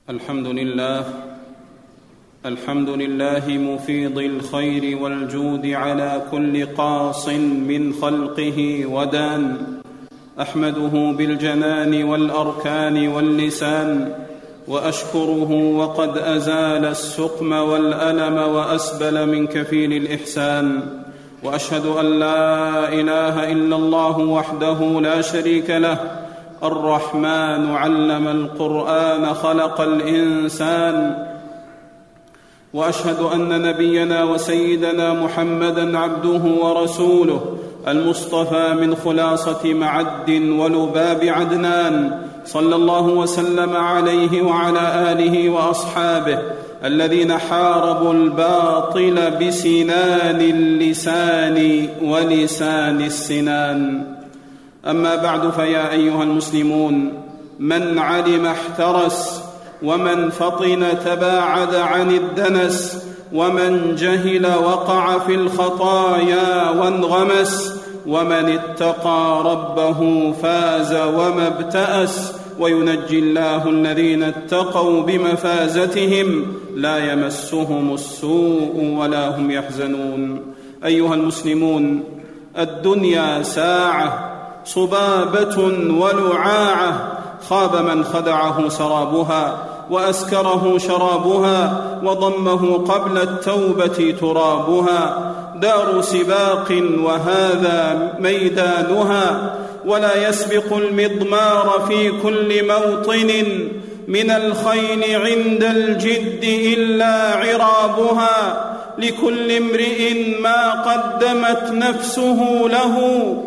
الحمد لله مفيض الخير والجود على كل قاص من خلقه ودان، أحمده بالجنان والأركان واللسان، وأشكره وقد أزال السقم والألم وأسبل من كفيل الإحسان، وأشهد أن لا إله إلا الله وحده لا شريك له، الرحمن علم القرآن خلق الإنسان، وأشهد أن نبينا وسيدنا محمدًا عبده ورسوله المصطفى من خلاصة معد ولباب عدنان، صلى الله وسلم عليه وعلى آله وأصحابه الذين حاربوا الباطل بسنان اللسان ولسان السنان. أما بعد، فيا أيها المسلمون، من علم احترس، ومن فطن تباعد عن الدنس، ومن جهل وقع في الخطايا وانغمس، ومن اتقى ربه فاز وما ابتأس، وينجي الله الذين اتقوا بمفازتهم لا يمسهم السوء ولا هم يحزنون. أيها المسلمون، الدنيا ساعة صبابة ولعاعة، خاب من خدعه سرابها وأسكره شرابها، وضمه قبل التوبة ترابها، دار سباق وهذا ميدانها، ولا يسبق المضمار في كل موطن من الخيل عند الجد إلا عرابها، لكل امرئ ما قدمت نفسه له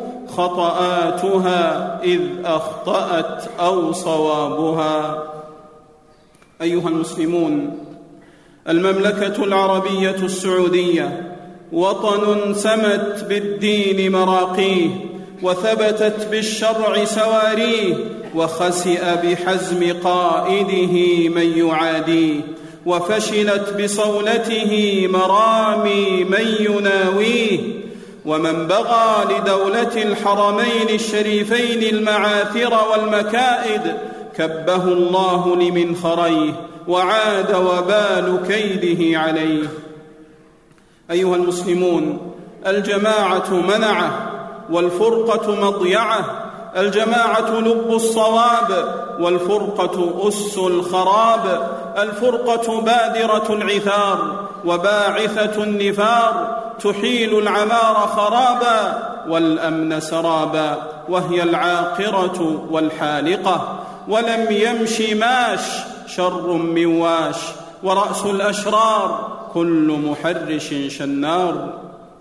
خطآتها إذ أخطأت أو صوابها. أيها المسلمون، المملكة العربية السعودية وطن سمت بالدين مراقيه، وثبتت بالشرع سواريه، وخسئ بحزم قائده من يعاديه، وفشلت بصولته مرامي من يناويه، ومن بغى لدولة الحرمين الشريفين المعاثر والمكائد كبه الله لمنخريه، وعاد وبال كيده عليه. أيها المسلمون، الجماعة منعة والفرقة مضيعة، الجماعة لب الصواب والفرقة أس الخراب، الفرقة بادرة العثار وباعثة النفار، تحيل العمار خرابا والأمن سرابا، وهي العاقرة والحالقة، ولم يمش ماش شر من واش، ورأس الأشرار كل محرش شنار.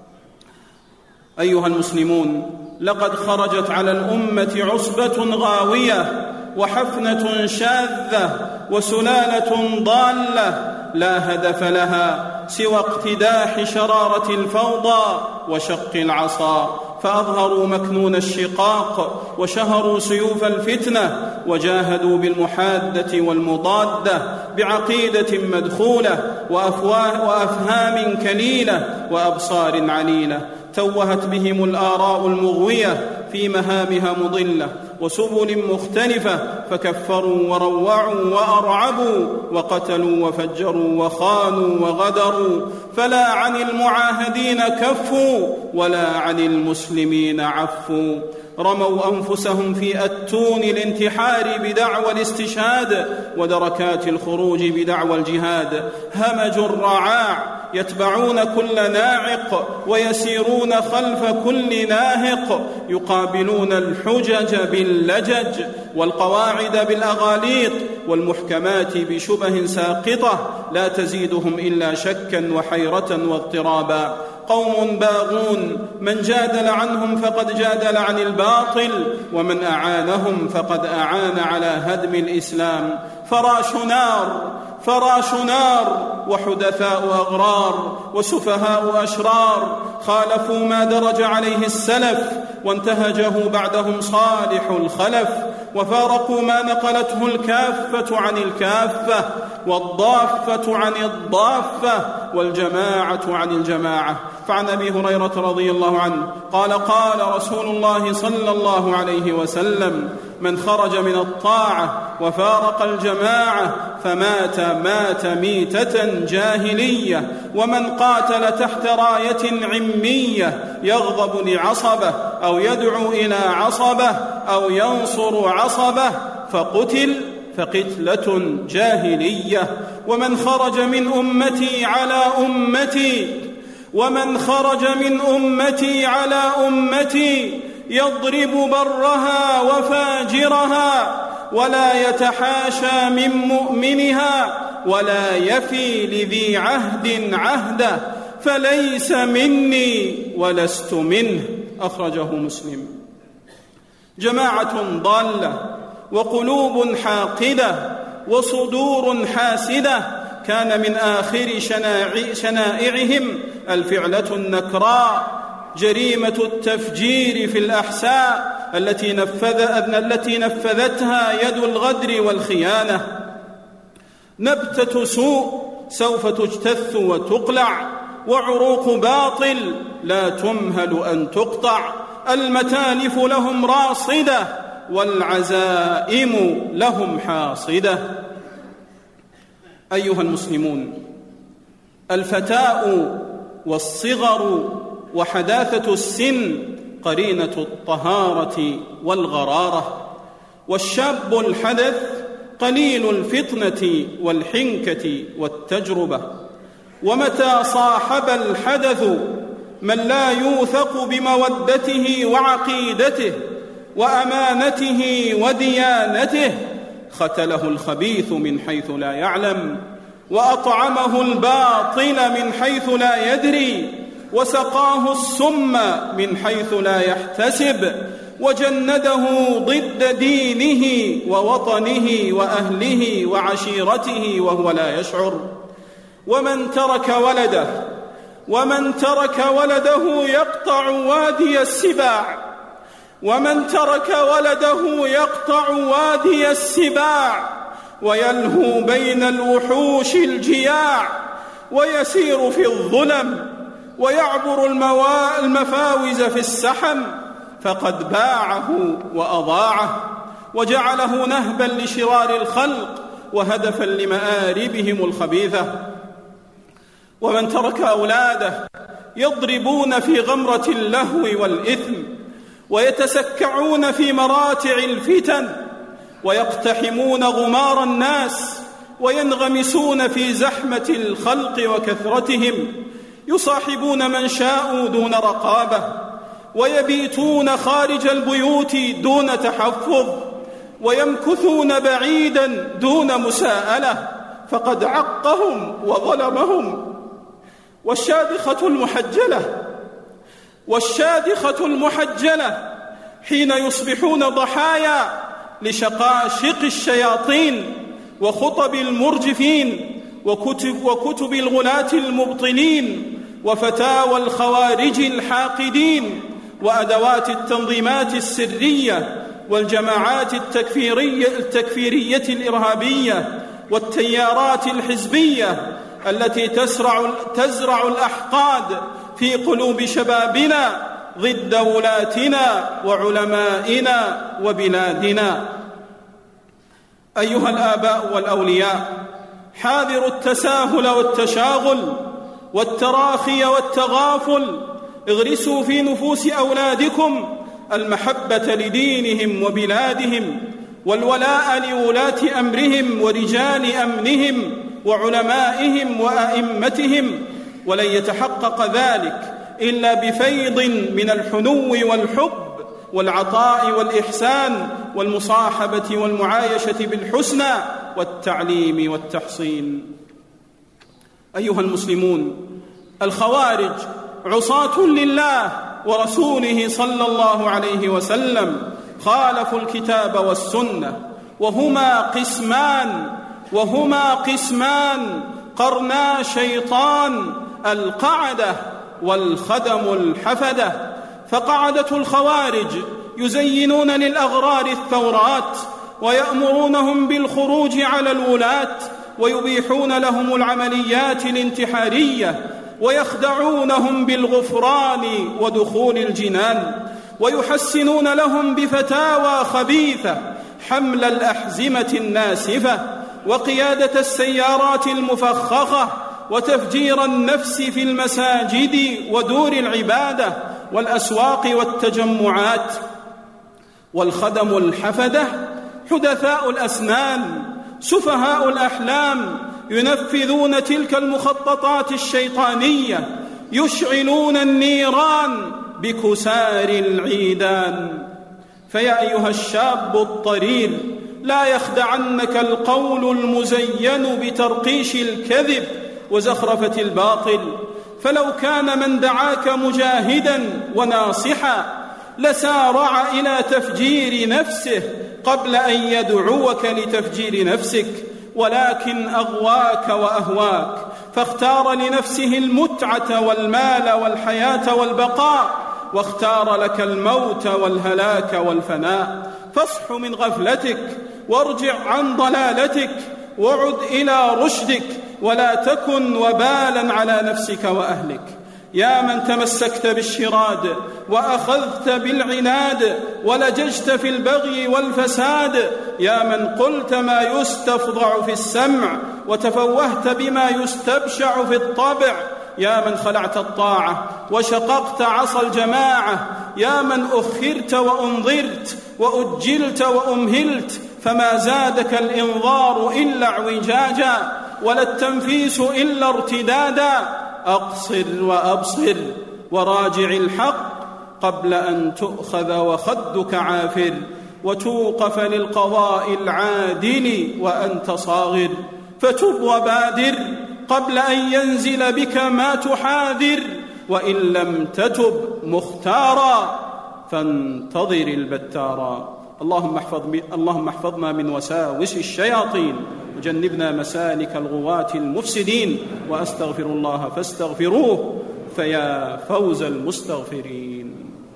أيها المسلمون، لقد خرجت على الأمة عصبة غاوية، وحفنة شاذة، وسلالة ضالة لا هدف لها سوى اقتداح شرارة الفوضى وشق العصا، فأظهروا مكنون الشقاق، وشهروا سيوف الفتنة، وجاهدوا بالمحادة والمضادة، بعقيدة مدخولة وأفهام كليلة وأبصار عليلة، توهت بهم الآراء المغوية في مهامها مضلة وسبل مختلفة، فكفروا وروعوا وأرعبوا، وقتلوا وفجروا وخانوا وغدروا، فلا عن المعاهدين كفوا ولا عن المسلمين عفوا، رموا أنفسهم في أتون الانتحار بدعوى الاستشهاد، ودركات الخروج بدعوى الجهاد، همجوا الرعاع يتبعون كل ناعق، ويسيرون خلف كل ناهق، يقابلون الحجج باللجج، والقواعد بالأغاليط، والمحكمات بشبه ساقطة لا تزيدهم إلا شكا وحيرة واضطرابا. قوم باغون، من جادل عنهم فقد جادل عن الباطل، ومن أعانهم فقد أعان على هدم الإسلام. فراش نار وحدثاء أغرار، وسفهاء أشرار، خالفوا ما درج عليه السلف، وانتهجه بعدهم صالح الخلف، وفارقوا ما نقلته الكافة عن الكافة، والضافة عن الضافة، والجماعة عن الجماعة. فعن أبي هريرة رضي الله عنه قال: قال رسول الله صلى الله عليه وسلم: من خرج من الطاعة وفارق الجماعة فمات ميتة جاهلية، ومن قاتل تحت راية عمية يغضب لعصبة أو يدعو إلى عصبة أو ينصر عصبة فقتل فقتلة جاهلية. ومن خرج من أمتي على أمتي يضرب برها وفاجرها ولا يتحاشى من مؤمنها ولا يفي لذي عهد عهده فليس مني ولست منه. أخرجه مسلم. جماعة ضالة وقلوب حاقدة وصدور حاسدة كان من آخر شنائعهم الفعلة النكراء، جريمة التفجير في الأحساء التي نفذتها يد الغدر والخيانة. نبتة سوء سوف تجتث وتقلع، وعروق باطل لا تمهل أن تقطع. المتالف لهم راصدة والعزائم لهم حاصدة. أيها المسلمون، الفتاء والصغر وحداثة السن قرينة الطهارة والغرارة، والشاب الحدث قليل الفطنة والحنكة والتجربة. ومتى صاحب الحدث من لا يوثق بمودته وعقيدته وأمانته وديانته ختله الخبيث من حيث لا يعلم، وأطعمه الباطل من حيث لا يدري، وسقاه السم من حيث لا يحتسب، وجنده ضد دينه ووطنه وأهله وعشيرته وهو لا يشعر. ومن ترك ولده يقطع وادي السباع ويلهو بين الوحوش الجياع، ويسير في الظلم ويعبر المفاوز في السحم، فقد باعه وأضاعه وجعله نهبا لشرار الخلق وهدفا لمآربهم الخبيثة. ومن ترك أولاده يضربون في غمرة اللهو والإثم ويتسكعون في مراتع الفتن ويقتحمون غمار الناس وينغمسون في زحمة الخلق وكثرتهم، يصاحبون من شاءوا دون رقابة، ويبيتون خارج البيوت دون تحفظ، ويمكثون بعيدا دون مساءلة، فقد عقهم وظلمهم. والشادخة المحجلة حين يصبحون ضحايا لشقاشق الشياطين وخطب المرجفين وكتب الغلاة المبطلين وفتاوى الخوارج الحاقدين وأدوات التنظيمات السرية والجماعات التكفيرية الإرهابية والتيارات الحزبية التي تزرع الأحقاد في قلوب شبابنا ضد ولاتنا وعلمائنا وبلادنا. أيها الآباء والأولياء، حاذروا التساهل والتشاغل والتراخي والتغافل. اغرسوا في نفوس أولادكم المحبة لدينهم وبلادهم والولاء لولاة أمرهم ورجال أمنهم وعلمائهم وأئمتهم، ولن يتحقق ذلك إلا بفيض من الحنو والحب والعطاء والإحسان والمصاحبة والمعايشة بالحسنى والتعليم والتحصين. أيها المسلمون، الخوارج عصاة لله ورسوله صلى الله عليه وسلم، خالفوا الكتاب والسنة، وهما قسمان قرنا شيطان، القعدة والخدم الحفدة. فقعدة الخوارج يزينون للأغرار الثورات ويأمرونهم بالخروج على الولاة ويبيحون لهم العمليات الانتحارية ويخدعونهم بالغفران ودخول الجنان، ويحسنون لهم بفتاوى خبيثة حمل الأحزمة الناسفة وقيادة السيارات المفخخة وتفجير النفس في المساجد ودور العبادة والأسواق والتجمعات. والخدم الحفدة حدثاء الأسنان سفهاء الأحلام ينفذون تلك المخططات الشيطانية، يشعلون النيران بكسار العيدان. فيا أيها الشاب الطرير، لا يخدعنك القول المزين بترقيش الكذب وزخرفة الباطل، فلو كان من دعاك مجاهدا وناصحا لسارع إلى تفجير نفسه قبل أن يدعوك لتفجير نفسك، ولكن أغواك وأهواك، فاختار لنفسه المتعة والمال والحياة والبقاء، واختار لك الموت والهلاك والفناء. فاصح من غفلتك وارجع عن ضلالتك وعد إلى رشدك، ولا تكن وبالا على نفسك وأهلك. يا من تمسكت بالشراد وأخذت بالعناد ولججت في البغي والفساد، يا من قلت ما يستفضع في السمع وتفوهت بما يستبشع في الطبع، يا من خلعت الطاعة وشققت عصا الجماعة، يا من أخرت وأنظرت وأجلت وأمهلت، فما زادك الإنظار إلا اعوجاجا ولا التنفيس إلا ارتدادا. أقصر وأبصر وراجع الحق قبل أن تؤخذ وخدك عافر، وتوقف للقضاء العادل وأنت صاغر. فتب وبادر قبل أن ينزل بك ما تحاذر، وإن لم تتب مختارا فانتظر البتارا. اللهم احفظنا من وساوس الشياطين، وجنبنا مسالك الغواة المفسدين، وأستغفر الله فاستغفروه فيا فوز المستغفرين.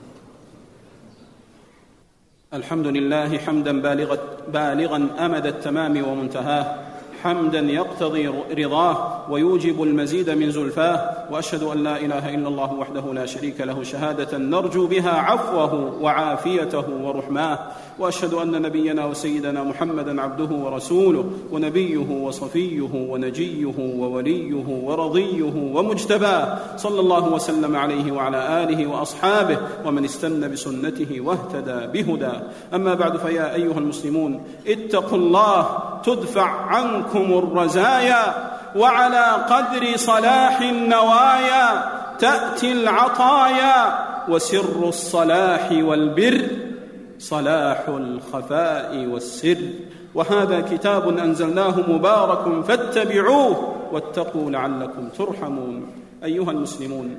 الحمد لله حمدا بالغا أمد التمام ومنتهاه، حمدا يقتضي رضاه ويوجب المزيد من زلفاه، وأشهد أن لا إله إلا الله وحده لا شريك له شهادة نرجو بها عفوه وعافيته ورحماه، وأشهد أن نبينا وسيدنا محمدا عبده ورسوله ونبيه وصفيه ونجيه ووليه ورضيه ومجتباه، صلى الله وسلم عليه وعلى آله وأصحابه ومن استنى بسنته واهتدى بهداه. أما بعد، فيا أيها المسلمون، اتقوا الله تدفع عنكم الرزايا، وعلى قدر صلاح النوايا تأتي العطايا، وسر الصلاح والبر صلاح الخفاء والسر. وهذا كتاب أنزلناه مبارك فاتبعوه واتقوا لعلكم ترحمون. أيها المسلمون،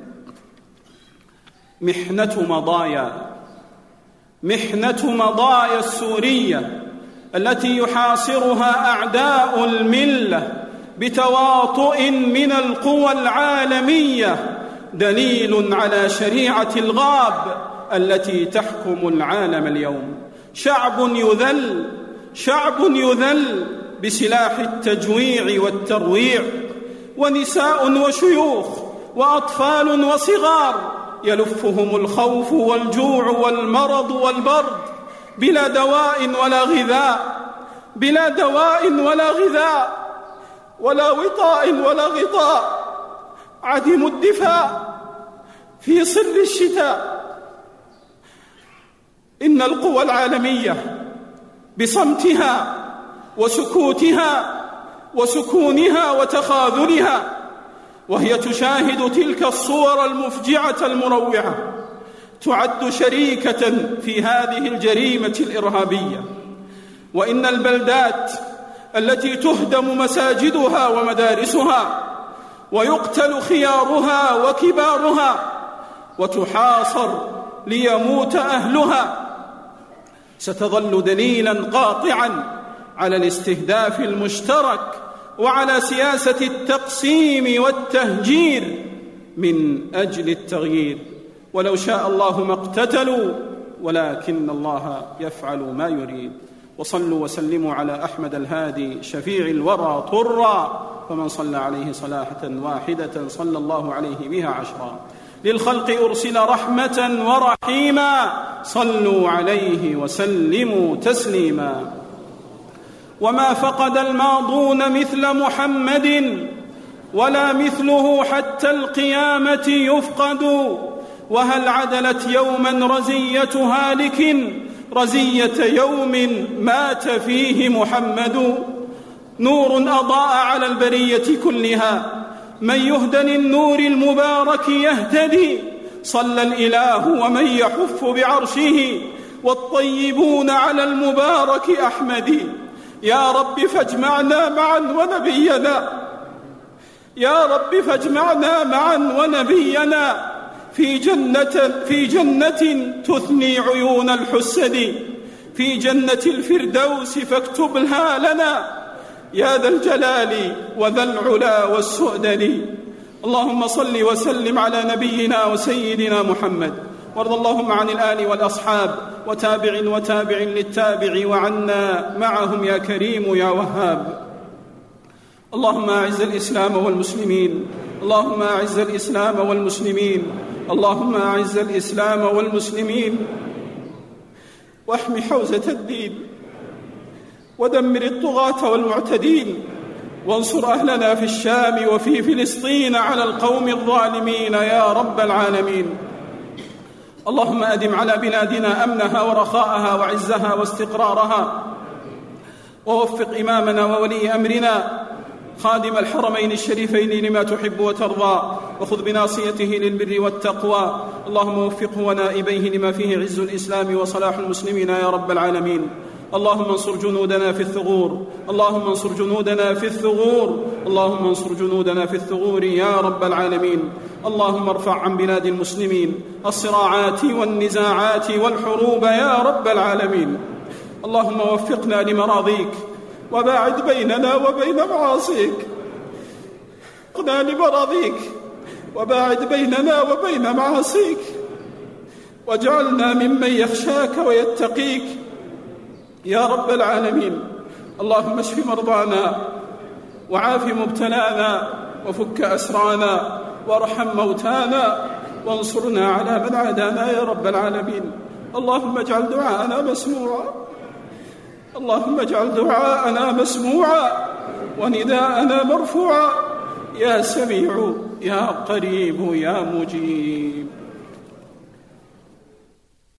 محنة مضايا السورية التي يحاصرها أعداء الملة بتواطؤ من القوى العالمية دليل على شريعة الغاب التي تحكم العالم اليوم. شعب يذل بسلاح التجويع والترويع، ونساء وشيوخ وأطفال وصغار يلفهم الخوف والجوع والمرض والبرد بلا دواء ولا غذاء ولا وطاء ولا غطاء، عدموا الدفاع في صر الشتاء. إن القوى العالمية بصمتها وسكونها وتخاذلها وهي تشاهد تلك الصور المفجعة المروعة تعد شريكة في هذه الجريمة الإرهابية. وإن البلدات التي تهدم مساجدها ومدارسها ويقتل خيارها وكبارها وتحاصر ليموت أهلها ستظل دليلا قاطعا على الاستهداف المشترك وعلى سياسة التقسيم والتهجير من أجل التغيير. ولو شاء الله ما اقتتلوا، ولكن الله يفعل ما يريد. وصلوا وسلموا على أحمد الهادي شفيع الورى طرا، فمن صلى عليه صلاة واحدة صلى الله عليه بها 10. للخلق أرسل رحمة ورحيما، صلوا عليه وسلموا تسليما. وما فقد الماضون مثل محمد، ولا مثله حتى القيامة يفقد. وهل عدلت يوما رزية هالك رزية يوم مات فيه محمد؟ نور أضاء على البرية كلها، من يهدى للنور المبارك يهتدي. صلى الإله ومن يحف بعرشه، والطيبون على المبارك أحمد. يا رب فاجمعنا معا ونبينا، يا رب فاجمعنا معا ونبينا في جنة تثني عيون الحسد، في جنة الفردوس فاكتبها لنا يا ذا الجلال وذا العلا والسؤدد. اللهم صل وسلم على نبينا وسيدنا محمد، وارض اللهم عن الآل والأصحاب وتابع للتابع وعنا معهم يا كريم يا وهاب. اللهم أعز الإسلام والمسلمين، اللهم أعز الإسلام والمسلمين، اللهم أعز الإسلام والمسلمين، واحم حوزة الدين، ودمر الطغاة والمعتدين، وانصر أهلنا في الشام وفي فلسطين على القوم الظالمين يا رب العالمين. اللهم أدم على بلادنا أمنها ورخاءها وعزها واستقرارها، ووفق إمامنا وولي أمرنا خادم الحرمين الشريفين لما تحب وترضى، وخذ بناصيته للبر والتقوى. اللهم وفقه ونائبيه لما فيه عز الإسلام وصلاح المسلمين يا رب العالمين. اللهم انصر جنودنا في الثغور، اللهم انصر جنودنا في الثغور، اللهم انصر جنودنا في الثغور يا رب العالمين. اللهم ارفع عن بلاد المسلمين الصراعات والنزاعات والحروب يا رب العالمين. اللهم وفقنا لمراضيك، وباعد بيننا وبين معاصيك. وفقنا لمراضيك، وباعد بيننا وبين معاصيك، واجعلنا ممن يخشاك ويتقيك يا رب العالمين. اللهم اشف مرضانا، وعاف مبتلانا، وفك أسرانا، وارحم موتانا، وانصرنا على من عادانا يا رب العالمين. اللهم اجعل دعاءنا مسموعا، اللهم اجعل دعاءنا مسموعا، ونداءنا مرفوعا، يا سميع يا قريب يا مجيب.